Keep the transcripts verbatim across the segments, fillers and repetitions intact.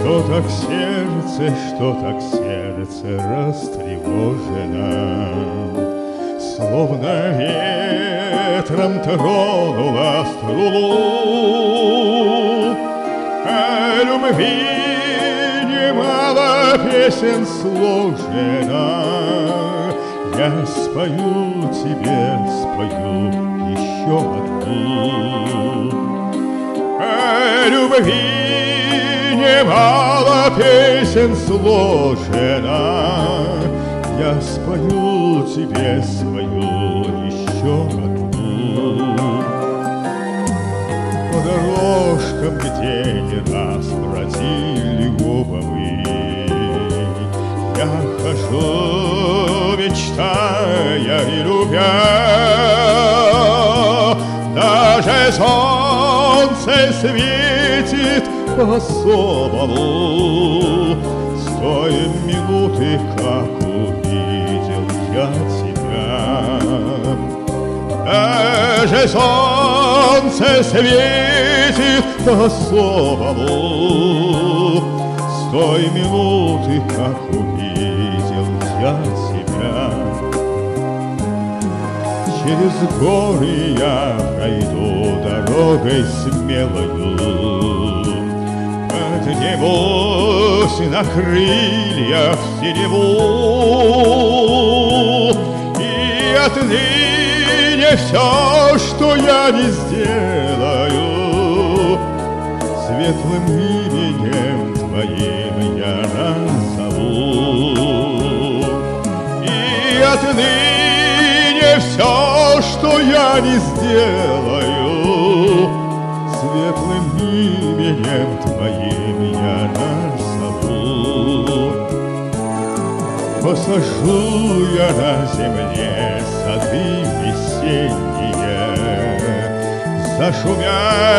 Что так сердце, что так сердце растревожено, словно ветром тронула струну. О любви немало песен сложено, я спою тебе, спою еще одну. О любви немало песен сложено, я спою тебе, спою еще одну. По дорожкам, где не раз бродили оба мы, я хожу, мечтая и любя. Даже солнце светит по-особому с той минуты, как увидел я тебя. Даже солнце светит по-особому с той минуты, как увидел я тебя. Через горы я пройду дорогой смелою, поднимусь на крыльях синеву, и отныне все, что я не сделаю, светлым именем твоим я назову. И отныне все, что я не сделаю, светлым именем твоим я назову. Посажу я на земле сады весенние, зашумят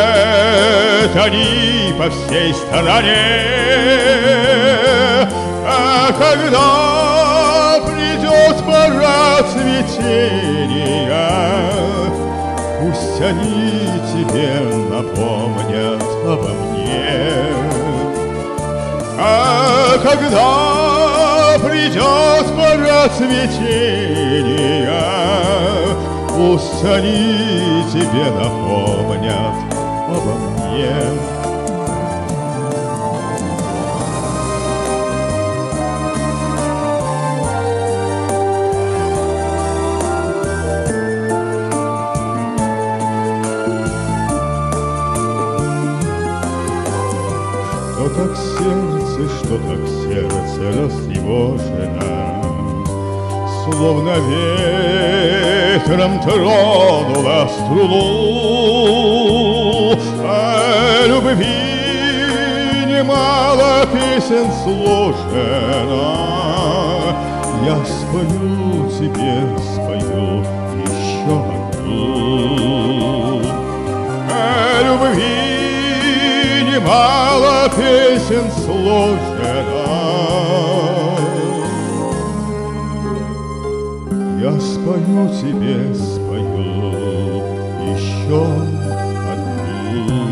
они по всей стране. А когда придет пора цветения, пусть они тебе напомнят обо мне. А когда придет пора цветения, пусть они тебе напомнят обо мне. Что так сердце, что так сердце растревожено, словно ветром тронула струну. О любви немало песен сложено, я спою тебе, спою еще одну. О любви немало песен сложено, я спою тебе, спою еще одну.